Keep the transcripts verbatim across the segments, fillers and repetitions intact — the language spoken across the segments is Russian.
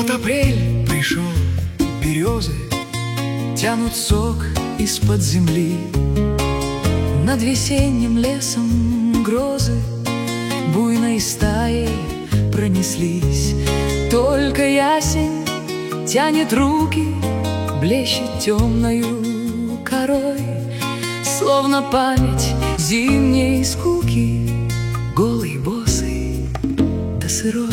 Вот апрель пришел, березы тянут сок из-под земли. Над весенним лесом грозы буйной стаей пронеслись. Только ясень тянет руки, блещет темною корой, словно память зимней скуки, голый, босый да сырой.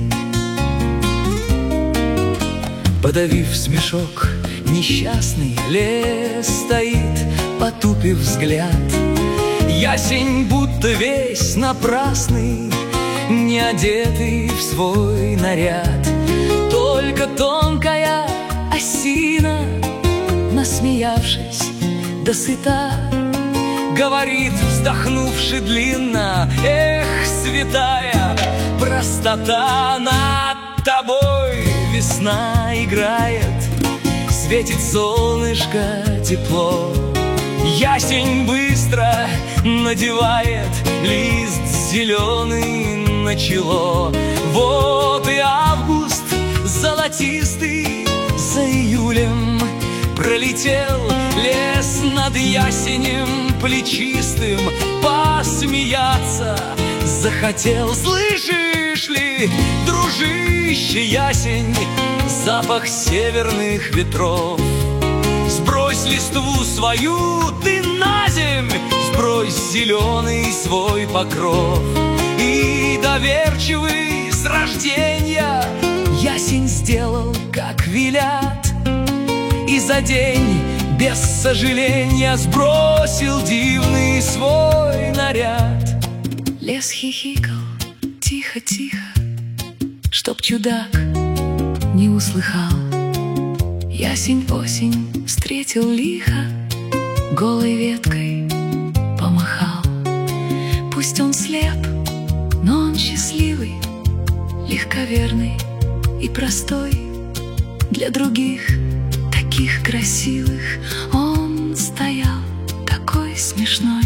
Подавив смешок, несчастный лес стоит, потупив взгляд. Ясень будто весь напрасный, не одетый в свой наряд. Только тонкая осина, насмеявшись до сыта, говорит, вздохнувши длинно: эх, святая простота, над тобой весна играет, светит солнышко тепло. Ясень быстро надевает лист зеленый на чело. Вот и август золотистый за июлем пролетел. Лес над ясенем плечистым посмеяться захотел. Слышишь ли, дружище ясень, запах северных ветров? Сбрось листву свою ты на земь, сбрось зеленый свой покров. И доверчивый с рождения ясень сделал, как велят, и за день без сожаления сбросил дивный свой наряд. Лес хихикал тихо-тихо, чтоб чудак не услыхал. Ясень осень встретил лихо, голой веткой помахал. Пусть он слеп, но он счастливый, легковерный и простой. Для других, таких красивых, он стоял такой смешной.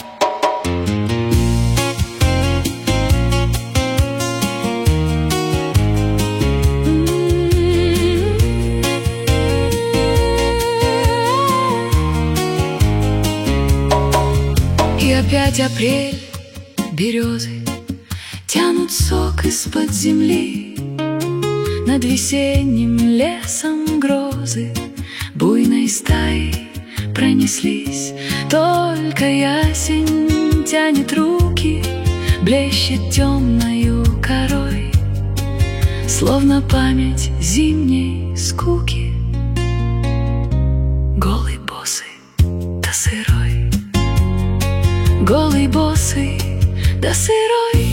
И опять апрель, березы тянут сок из-под земли. Над весенним лесом грозы буйной стаей пронеслись. Только ясень тянет руки, блещет темною корой, словно память зимней скуки, голый, босый да сырой. Голый, босый да сырой.